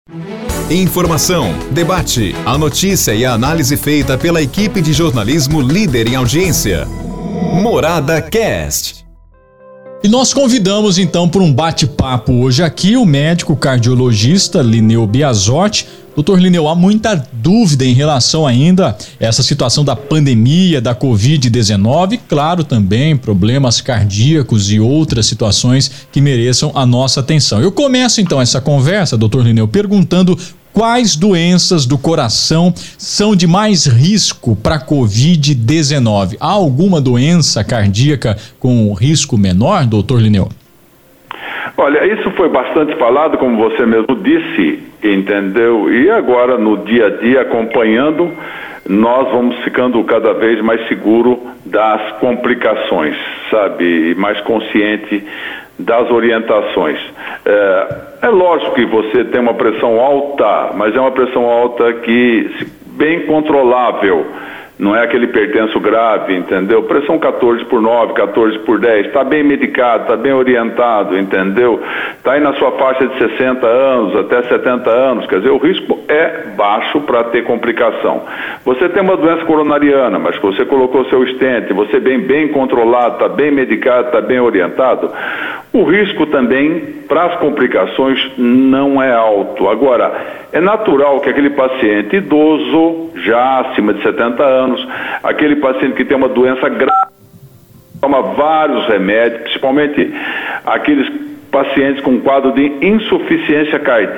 Informação, debate, a notícia e a análise feita pela equipe de jornalismo líder em audiência. Morada Cast. E nós convidamos então para um bate-papo hoje aqui o médico cardiologista Lineu Biasotti. Doutor Lineu, há muita dúvida em relação ainda a essa situação da pandemia, da Covid-19, claro também problemas cardíacos e outras situações que mereçam a nossa atenção. Eu começo então essa conversa, doutor Lineu, perguntando quais doenças do coração são de mais risco para a Covid-19. Há alguma doença cardíaca com risco menor, doutor Lineu? Olha, isso foi bastante falado, como você mesmo disse, entendeu? E agora, no dia a dia, acompanhando, nós vamos ficando cada vez mais seguro das complicações, sabe? E mais consciente das orientações. É lógico que você tem uma pressão alta, mas é uma pressão alta que bem controlável. Não é aquele hipertenso grave, entendeu? Pressão 14/9, 14/10, está bem medicado, está bem orientado, entendeu? Está aí na sua faixa de 60 anos até 70 anos, quer dizer, o risco é baixo para ter complicação. Você tem uma doença coronariana, mas você colocou seu stent, você bem controlado, está bem medicado, está bem orientado, o risco também para as complicações não é alto. Agora, é natural que aquele paciente idoso, já acima de 70 anos, aquele paciente que tem uma doença grave, toma vários remédios, principalmente aqueles pacientes com quadro de insuficiência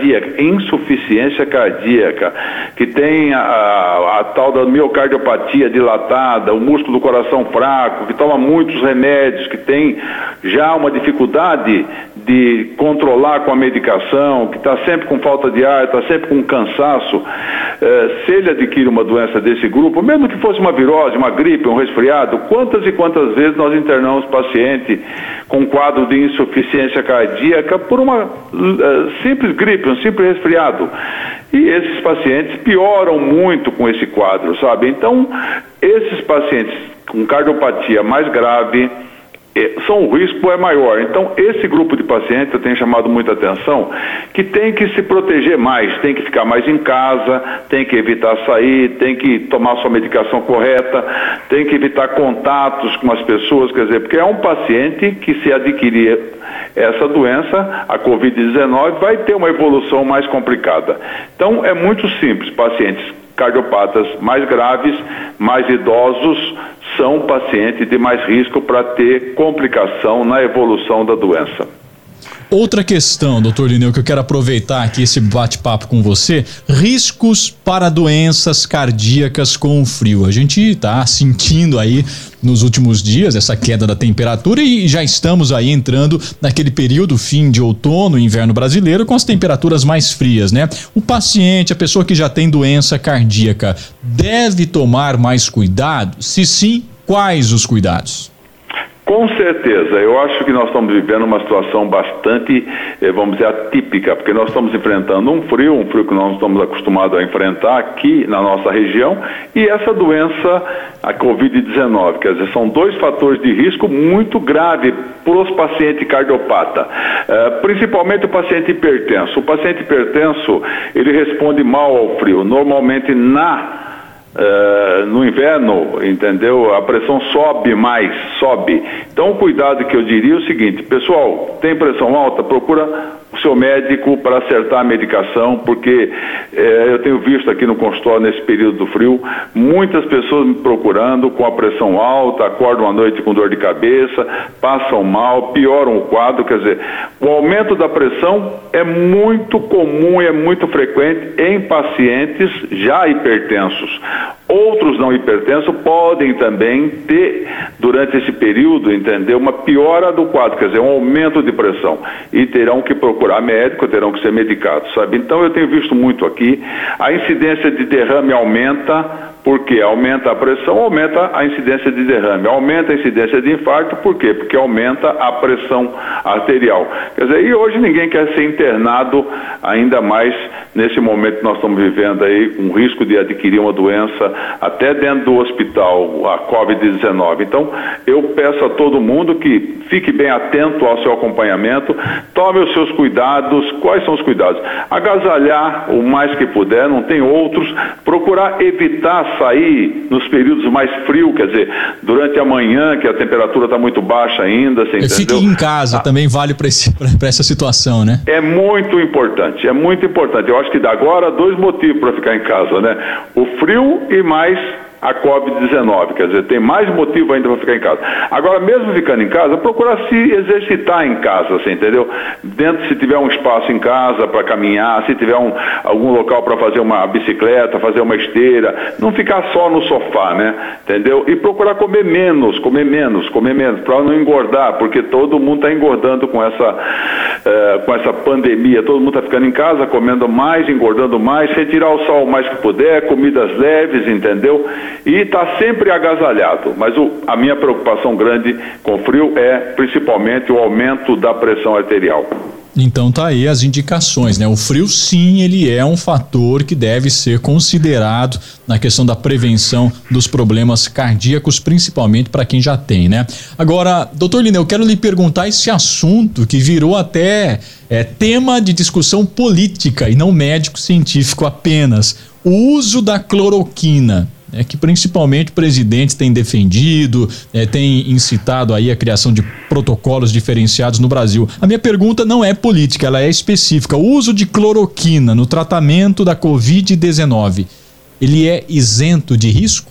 cardíaca, que tem a tal da miocardiopatia dilatada, o músculo do coração fraco, que toma muitos remédios, que tem já uma dificuldade de controlar com a medicação, que está sempre com falta de ar, está sempre com cansaço, se ele adquire uma doença desse grupo, mesmo que fosse uma virose, uma gripe, um resfriado, quantas e quantas vezes nós internamos paciente com quadro de insuficiência cardíaca por uma simples gripe, um simples resfriado. E esses pacientes pioram muito com esse quadro, sabe? Então, esses pacientes com cardiopatia mais grave, o risco é maior. Então, esse grupo de pacientes, eu tenho chamado muita atenção, que tem que se proteger mais, tem que ficar mais em casa, tem que evitar sair, tem que tomar sua medicação correta, tem que evitar contatos com as pessoas, quer dizer, porque é um paciente que, se adquirir essa doença, a Covid-19, vai ter uma evolução mais complicada. Então, é muito simples, pacientes cardiopatas mais graves, mais idosos, são pacientes de mais risco para ter complicação na evolução da doença. Outra questão, doutor Lineu, que eu quero aproveitar aqui esse bate-papo com você, riscos para doenças cardíacas com o frio. A gente está sentindo aí nos últimos dias essa queda da temperatura e já estamos aí entrando naquele período, fim de outono, inverno brasileiro, com as temperaturas mais frias, né? O paciente, a pessoa que já tem doença cardíaca, deve tomar mais cuidado? Se sim, quais os cuidados? Com certeza, eu acho que nós estamos vivendo uma situação bastante, vamos dizer, atípica, porque nós estamos enfrentando um frio que nós não estamos acostumados a enfrentar aqui na nossa região, e essa doença, a Covid-19, quer dizer, são dois fatores de risco muito graves para os pacientes cardiopatas, principalmente o paciente hipertenso. O paciente hipertenso, ele responde mal ao frio, normalmente no inverno, entendeu? A pressão sobe mais. Então, o cuidado que eu diria é o seguinte: pessoal, tem pressão alta, procura o seu médico para acertar a medicação, porque eu tenho visto aqui no consultório, nesse período do frio, muitas pessoas me procurando com a pressão alta, acordam à noite com dor de cabeça, passam mal, pioram o quadro. Quer dizer, o aumento da pressão é muito comum e é muito frequente em pacientes já hipertensos. Outros não hipertensos podem também ter, durante esse período, entendeu, uma piora do quadro, quer dizer, um aumento de pressão, e terão que procurar médico, terão que ser medicados, sabe? Então, eu tenho visto muito aqui, a incidência de derrame aumenta Porque aumenta a pressão, aumenta a incidência de derrame, aumenta a incidência de infarto, por quê? Porque aumenta a pressão arterial. Quer dizer, e hoje ninguém quer ser internado, ainda mais nesse momento que nós estamos vivendo aí, com risco de adquirir uma doença até dentro do hospital, a Covid-19. Então, eu peço a todo mundo que fique bem atento ao seu acompanhamento, tome os seus cuidados. Quais são os cuidados? Agasalhar o mais que puder, não tem outros, procurar evitar sair nos períodos mais frios, quer dizer, durante a manhã, que a temperatura está muito baixa ainda, você entendeu? Fique em casa, também vale para essa situação, né? É muito importante, é muito importante. Eu acho que dá agora 2 motivos para ficar em casa, né? O frio e mais a Covid-19, quer dizer, tem mais motivo ainda para ficar em casa. Agora, mesmo ficando em casa, procurar se exercitar em casa, você entendeu? Dentro, se tiver um espaço em casa para caminhar, se tiver algum local para fazer uma bicicleta, fazer uma esteira, não ficar só no sofá, né? Entendeu? E procurar comer menos, para não engordar, porque todo mundo está engordando com essa pandemia, todo mundo está ficando em casa, comendo mais, engordando mais, retirar o sal o mais que puder, comidas leves, entendeu? E está sempre agasalhado, mas a minha preocupação grande com o frio é principalmente o aumento da pressão arterial. Então tá aí as indicações, né? O frio sim, ele é um fator que deve ser considerado na questão da prevenção dos problemas cardíacos, principalmente para quem já tem, né? Agora, doutor Lineu, eu quero lhe perguntar esse assunto que virou até tema de discussão política e não médico-científico apenas. O uso da cloroquina. Que principalmente presidentes têm defendido, têm incitado aí a criação de protocolos diferenciados no Brasil. A minha pergunta não é política, ela é específica. O uso de cloroquina no tratamento da Covid-19, ele é isento de risco?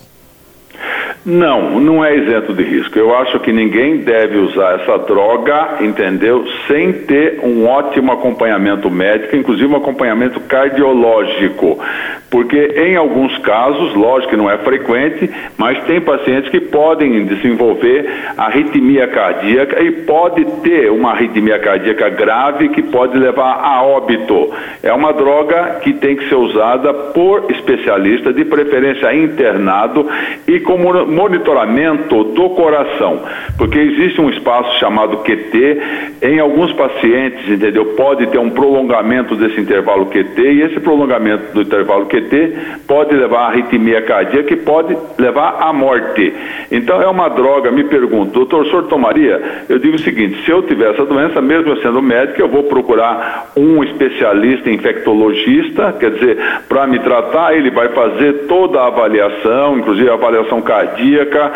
Não é isento de risco. Eu acho que ninguém deve usar essa droga, entendeu? Sem ter um ótimo acompanhamento médico, inclusive um acompanhamento cardiológico. Porque em alguns casos, lógico que não é frequente, mas tem pacientes que podem desenvolver arritmia cardíaca e pode ter uma arritmia cardíaca grave que pode levar a óbito. É uma droga que tem que ser usada por especialista, de preferência internado e como monitoramento do coração, porque existe um espaço chamado QT, em alguns pacientes, entendeu? Pode ter um prolongamento desse intervalo QT e esse prolongamento do intervalo QT pode levar a arritmia cardíaca e pode levar à morte. Então é uma droga, me pergunto, doutor, o senhor tomaria? Eu digo o seguinte, se eu tiver essa doença, mesmo eu sendo médico, eu vou procurar um especialista infectologista, quer dizer, para me tratar, ele vai fazer toda a avaliação, inclusive a avaliação cardíaca.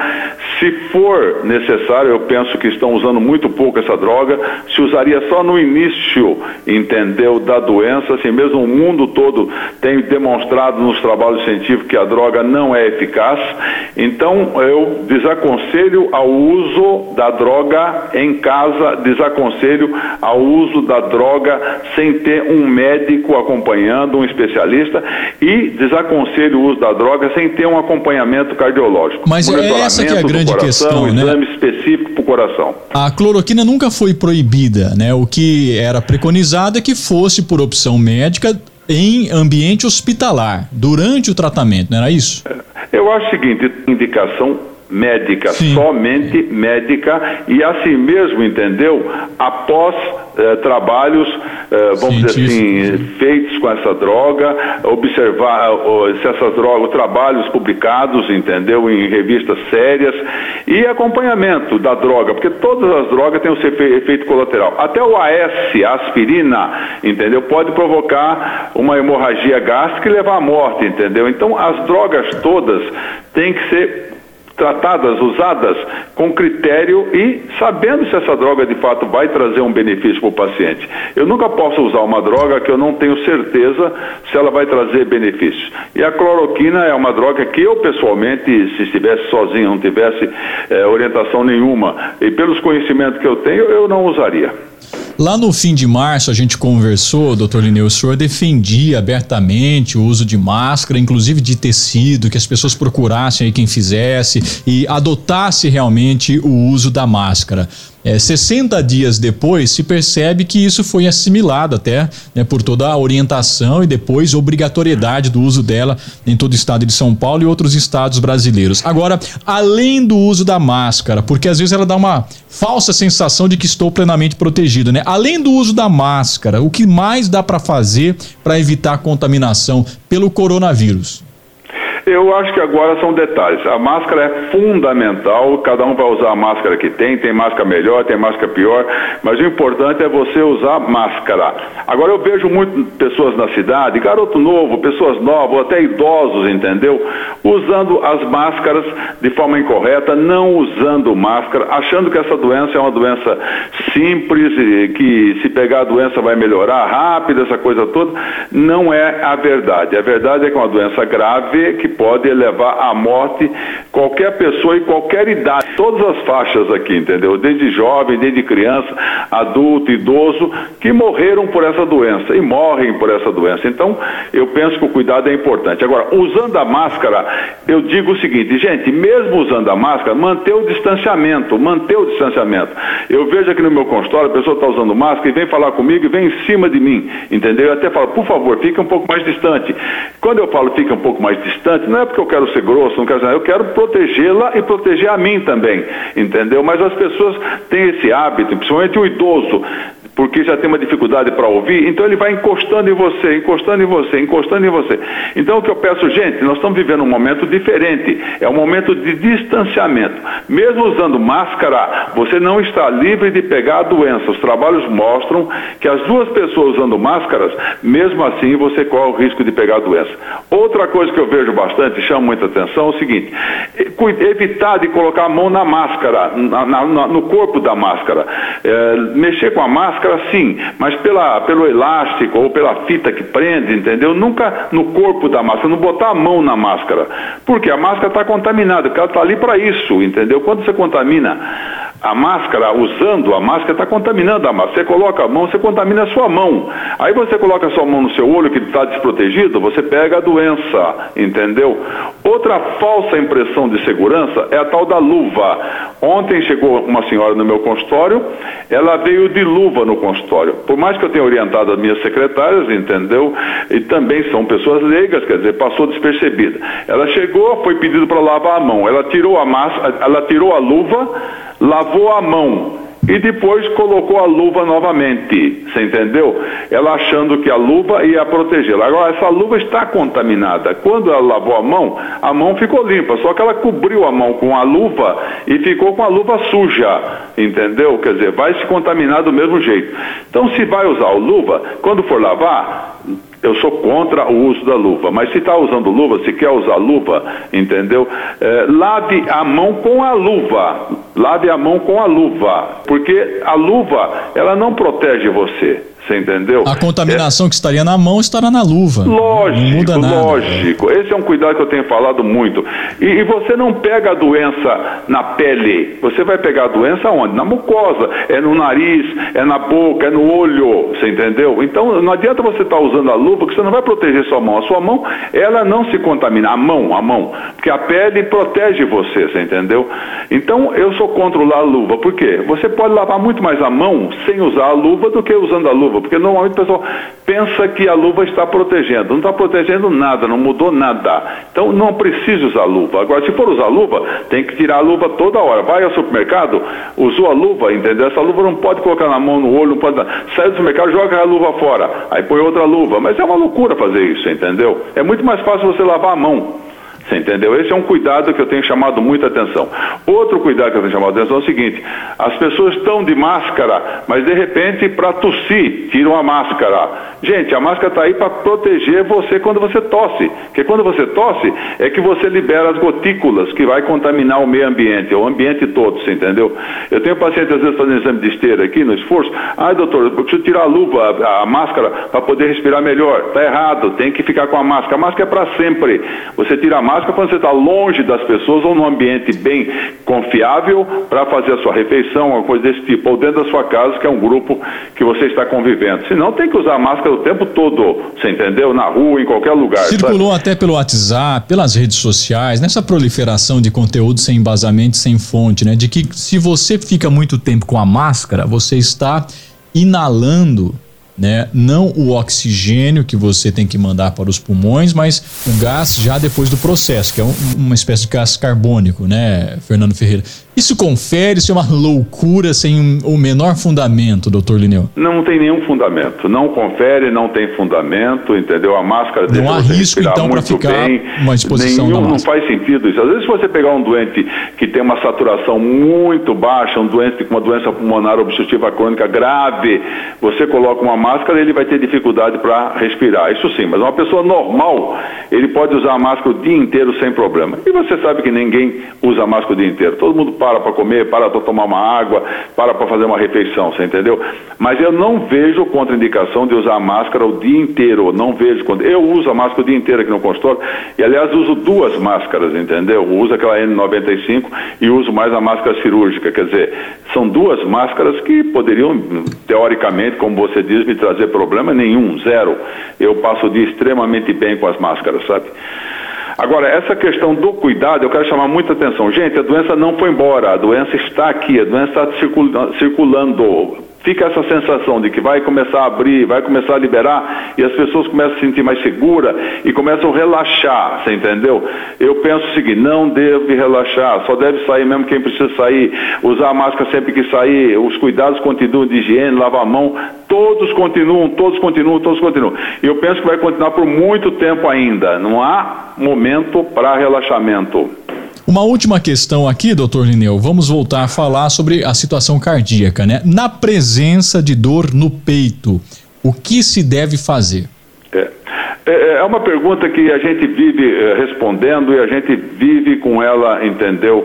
Se for necessário, eu penso que estão usando muito pouco essa droga, se usaria só no início, entendeu, da doença, assim mesmo o mundo todo tem demonstrado nos trabalhos científicos que a droga não é eficaz. Então eu desaconselho ao uso da droga em casa, desaconselho ao uso da droga sem ter um médico acompanhando, um especialista, e desaconselho o uso da droga sem ter um acompanhamento cardiológico. Mas é essa que é a grande questão, né? Exame específico para o coração. A cloroquina nunca foi proibida, né? O que era preconizado é que fosse por opção médica em ambiente hospitalar, durante o tratamento, não era isso? Eu acho o seguinte, indicação médica, sim, somente médica, e assim mesmo, entendeu? Após trabalhos, vamos dizer assim, feitos com essa droga, observar se essas drogas, trabalhos publicados, entendeu? Em revistas sérias, e acompanhamento da droga, porque todas as drogas têm o seu efeito colateral. Até o AS, a aspirina, entendeu? Pode provocar uma hemorragia gástrica e levar à morte, entendeu? Então, as drogas todas têm que ser tratadas, usadas com critério e sabendo se essa droga de fato vai trazer um benefício para o paciente. Eu nunca posso usar uma droga que eu não tenho certeza se ela vai trazer benefícios. E a cloroquina é uma droga que eu pessoalmente, se estivesse sozinho, não tivesse orientação nenhuma, e pelos conhecimentos que eu tenho, eu não usaria. Lá no fim de março a gente conversou, doutor Lineu, o senhor defendia abertamente o uso de máscara, inclusive de tecido, que as pessoas procurassem aí quem fizesse e adotasse realmente o uso da máscara. 60 dias depois se percebe que isso foi assimilado até, né, por toda a orientação e depois obrigatoriedade do uso dela em todo o estado de São Paulo e outros estados brasileiros. Agora, além do uso da máscara, porque às vezes ela dá uma falsa sensação de que estou plenamente protegido, né? Além do uso da máscara, o que mais dá para fazer para evitar a contaminação pelo coronavírus? Eu acho que agora são detalhes. A máscara é fundamental, cada um vai usar a máscara que tem máscara melhor, tem máscara pior, mas o importante é você usar máscara. Agora eu vejo muitas pessoas na cidade, garoto novo, pessoas novas, até idosos, entendeu? Usando as máscaras de forma incorreta, não usando máscara, achando que essa doença é uma doença simples, que se pegar a doença vai melhorar rápido, essa coisa toda. Não é a verdade. A verdade é que é uma doença grave, que pode levar à morte qualquer pessoa em qualquer idade, todas as faixas aqui, entendeu? Desde jovem, desde criança, adulto, idoso, que morreram por essa doença e morrem por essa doença. Então, eu penso que o cuidado é importante. Agora, usando a máscara, eu digo o seguinte, gente, mesmo usando a máscara, manter o distanciamento. Eu vejo aqui no meu consultório, a pessoa está usando máscara e vem falar comigo e vem em cima de mim, entendeu? Eu até falo, por favor, fique um pouco mais distante. Quando eu falo fica um pouco mais distante, não é porque eu quero ser grosso, não quero ser, eu quero protegê-la e proteger a mim também, entendeu? Mas as pessoas têm esse hábito, principalmente o idoso, porque já tem uma dificuldade para ouvir, então ele vai encostando em você. Então o que eu peço, gente, nós estamos vivendo um momento diferente, é um momento de distanciamento. Mesmo usando máscara, você não está livre de pegar a doença. Os trabalhos mostram que as duas pessoas usando máscaras, mesmo assim você corre o risco de pegar a doença. Outra coisa que eu vejo bastante, chama muita atenção, é o seguinte, evitar de colocar a mão na máscara, no corpo da máscara. Mexer com a máscara, sim, mas pelo elástico ou pela fita que prende, entendeu? Nunca no corpo da máscara, não botar a mão na máscara, porque a máscara está contaminada, porque ela está ali para isso, entendeu? Quando você contamina a máscara, usando a máscara, está contaminando a máscara. Você coloca a mão, você contamina a sua mão. Aí você coloca a sua mão no seu olho, que está desprotegido, você pega a doença, entendeu? Outra falsa impressão de segurança é a tal da luva. Ontem chegou uma senhora no meu consultório, ela veio de luva no consultório. Por mais que eu tenha orientado as minhas secretárias, entendeu? E também são pessoas leigas, quer dizer, passou despercebida. Ela chegou, foi pedido para lavar a mão. Ela tirou a máscara, ela tirou a luva, lavou a mão e depois colocou a luva novamente, você entendeu? Ela achando que a luva ia protegê-la. Agora, essa luva está contaminada. Quando ela lavou a mão ficou limpa, só que ela cobriu a mão com a luva e ficou com a luva suja, entendeu? Quer dizer, vai se contaminar do mesmo jeito. Então, se vai usar a luva, quando for lavar, eu sou contra o uso da luva, mas se está usando luva, se quer usar luva, entendeu? Lave a mão com a luva, porque a luva, ela não protege você. Você entendeu? A contaminação que estaria na mão estará na luva. Lógico, não muda nada. Lógico. Esse é um cuidado que eu tenho falado muito. E você não pega a doença na pele. Você vai pegar a doença onde? Na mucosa. É no nariz, é na boca, é no olho. Você entendeu? Então não adianta você estar usando a luva, porque você não vai proteger sua mão. A sua mão, ela não se contamina. A mão. Porque a pele protege você entendeu? Então eu sou contra a luva. Por quê? Você pode lavar muito mais a mão sem usar a luva do que usando a luva. Porque normalmente o pessoal pensa que a luva está protegendo. Não está protegendo nada, não mudou nada. Então não precisa usar luva. Agora, se for usar luva, tem que tirar a luva toda hora. Vai ao supermercado, usou a luva, entendeu? Essa luva não pode colocar na mão, no olho, não pode. Sai do supermercado, joga a luva fora. Aí põe outra luva. Mas é uma loucura fazer isso, entendeu? É muito mais fácil você lavar a mão. Você entendeu? Esse é um cuidado que eu tenho chamado muita atenção. Outro cuidado que eu tenho chamado atenção é o seguinte: as pessoas estão de máscara, mas de repente para tossir, tiram a máscara. Gente, a máscara está aí para proteger você quando você tosse. Porque quando você tosse, é que você libera as gotículas que vai contaminar o meio ambiente, o ambiente todo, você entendeu? Eu tenho paciente às vezes fazendo exame de esteira aqui no esforço. Doutor, eu preciso tirar a luva, a máscara, para poder respirar melhor. Está errado, tem que ficar com a máscara. A máscara é para sempre. Você tira a máscara, máscara quando você está longe das pessoas ou num ambiente bem confiável para fazer a sua refeição, uma coisa desse tipo, ou dentro da sua casa, que é um grupo que você está convivendo. Senão tem que usar máscara o tempo todo, você entendeu? Na rua, em qualquer lugar. Circulou até pelo WhatsApp, pelas redes sociais, nessa proliferação de conteúdo sem embasamento, sem fonte, né? De que se você fica muito tempo com a máscara, você está inalando, né? Não o oxigênio que você tem que mandar para os pulmões, mas o gás já depois do processo, que é uma espécie de gás carbônico, né, Fernando Ferreira? Isso confere, isso é uma loucura sem o menor fundamento, doutor Lineu? Não tem nenhum fundamento, não confere, não tem fundamento, entendeu? A máscara não há risco então para ficar uma exposição da máscara. Não faz sentido isso. Às vezes se você pegar um doente que tem uma saturação muito baixa, um doente com uma doença pulmonar obstrutiva crônica grave, você coloca uma máscara, ele vai ter dificuldade para respirar, isso sim, mas uma pessoa normal, ele pode usar a máscara o dia inteiro sem problema. E você sabe que ninguém usa a máscara o dia inteiro, todo mundo para comer, para tomar uma água, para fazer uma refeição, você entendeu? Mas eu não vejo contraindicação de usar a máscara o dia inteiro, não vejo. Eu uso a máscara o dia inteiro aqui no consultório, e aliás uso duas máscaras, entendeu? Eu uso aquela N95 e uso mais a máscara cirúrgica, quer dizer, são duas máscaras que poderiam, teoricamente, como você diz, me trazer problema nenhum, zero. Eu passo o dia extremamente bem com as máscaras, sabe? Agora, essa questão do cuidado, eu quero chamar muita atenção. Gente, a doença não foi embora, a doença está aqui, a doença está circulando. Fica essa sensação de que vai começar a abrir, vai começar a liberar e as pessoas começam a se sentir mais seguras e começam a relaxar, você entendeu? Eu penso o seguinte, não deve relaxar, só deve sair mesmo quem precisa sair, usar a máscara sempre que sair, os cuidados continuam de higiene, lavar a mão, todos continuam. E eu penso que vai continuar por muito tempo ainda, não há momento para relaxamento. Uma última questão aqui, doutor Lineu, vamos voltar a falar sobre a situação cardíaca, né? Na presença de dor no peito, o que se deve fazer? É uma pergunta que a gente vive respondendo e a gente vive com ela, entendeu?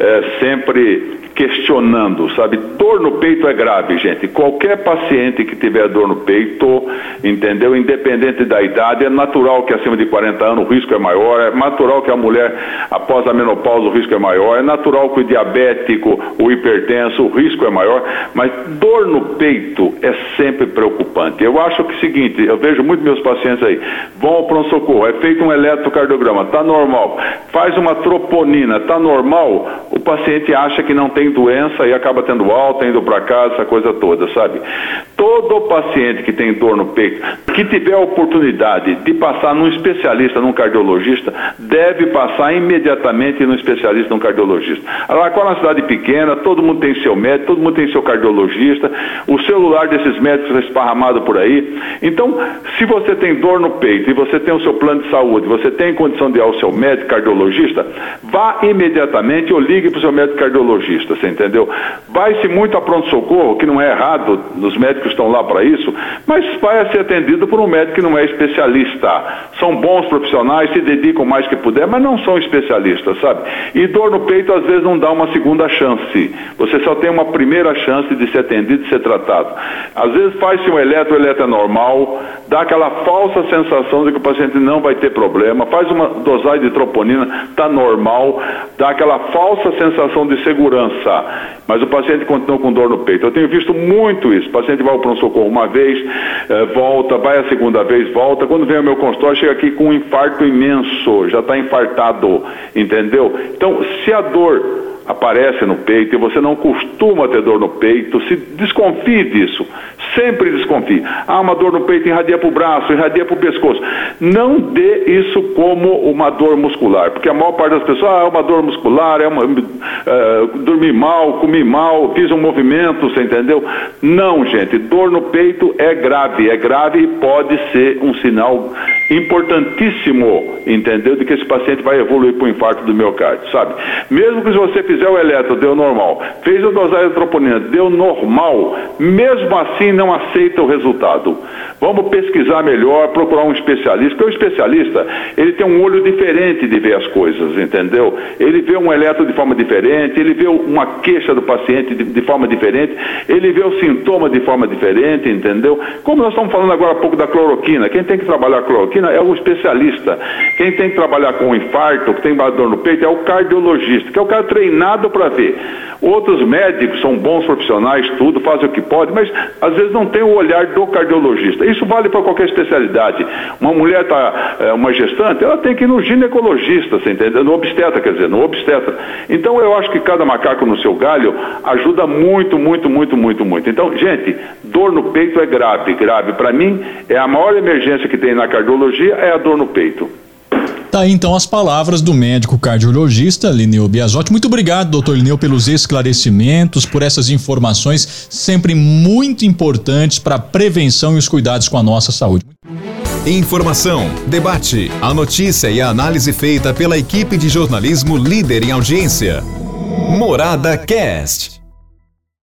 Sempre questionando, sabe? Dor no peito é grave, gente. Qualquer paciente que tiver dor no peito, entendeu? Independente da idade, é natural que acima de 40 anos o risco é maior, é natural que a mulher após a menopausa o risco é maior, é natural que o diabético, o hipertenso, o risco é maior, mas dor no peito é sempre preocupante. Eu acho que é o seguinte, eu vejo muitos meus pacientes aí, vão ao pronto-socorro, é feito um eletrocardiograma, tá normal, faz uma troponina, tá normal, o paciente acha que não tem doença e acaba tendo alta, indo para casa, essa coisa toda, sabe? Todo paciente que tem dor no peito, que tiver a oportunidade de passar num especialista, num cardiologista, deve passar imediatamente num especialista, num cardiologista. Araraquara é uma cidade pequena, todo mundo tem seu médico, todo mundo tem seu cardiologista, o celular desses médicos é esparramado por aí. Então, se você tem dor no peito e você tem o seu plano de saúde, você tem condição de ir ao seu médico cardiologista, vá imediatamente ou ligue para o seu médico cardiologista, você entendeu? Vai-se muito a pronto-socorro, que não é errado, os médicos estão lá para isso, mas vai ser atendido por um médico que não é especialista. São bons profissionais, se dedicam mais que puder, mas não são especialistas, sabe? E dor no peito às vezes não dá uma segunda chance. Você só tem uma primeira chance de ser atendido, de ser tratado. Às vezes faz-se o eletro é normal, dá aquela falsa sensação de que o paciente não vai ter problema, faz uma dosagem de troponina, está normal, dá aquela falsa sensação de segurança, mas o paciente continua com dor no peito. Eu tenho visto muito isso, o paciente vai ao pronto-socorro uma vez, volta, vai a segunda vez, volta, quando vem ao meu consultório chega aqui com um infarto imenso, já está infartado, entendeu? Então, se a dor aparece no peito e você não costuma ter dor no peito, se desconfie disso, sempre desconfie. Uma dor no peito, irradia para o braço, irradia para o pescoço. Não dê isso como uma dor muscular, porque a maior parte das pessoas, é uma dor muscular, dormi mal, comi mal, fiz um movimento, você entendeu? Não, gente, dor no peito é grave e pode ser um sinal importantíssimo, entendeu? De que esse paciente vai evoluir para o infarto do miocárdio, sabe? Mesmo que se você fizer o eletro, deu normal, fez a dosagem de troponina, deu normal, mesmo assim não aceita o resultado. Vamos pesquisar melhor, procurar um especialista, porque o especialista, ele tem um olho diferente de ver as coisas, entendeu? Ele vê um eletro de forma diferente, ele vê uma queixa do paciente de forma diferente, ele vê o sintoma de forma diferente, entendeu? Como nós estamos falando agora há pouco da cloroquina, quem tem que trabalhar a cloroquina imagina, é o especialista. Quem tem que trabalhar com infarto, que tem dor no peito, é o cardiologista, que é o cara treinado para ver. Outros médicos são bons profissionais, tudo, fazem o que podem, mas às vezes não tem o olhar do cardiologista. Isso vale para qualquer especialidade. Uma mulher uma gestante, ela tem que ir no ginecologista, você entende? No obstetra, quer dizer, no obstetra. Então eu acho que cada macaco no seu galho ajuda muito, muito, muito, muito, muito. Então, gente, dor no peito é grave, grave. Para mim, é a maior emergência que tem na cardiologia, é a dor no peito. Tá aí então as palavras do médico cardiologista Lineu Biasotti. Muito obrigado, doutor Lineu, pelos esclarecimentos, por essas informações sempre muito importantes para a prevenção e os cuidados com a nossa saúde. Informação, debate, a notícia e a análise feita pela equipe de jornalismo líder em audiência. Morada Cast.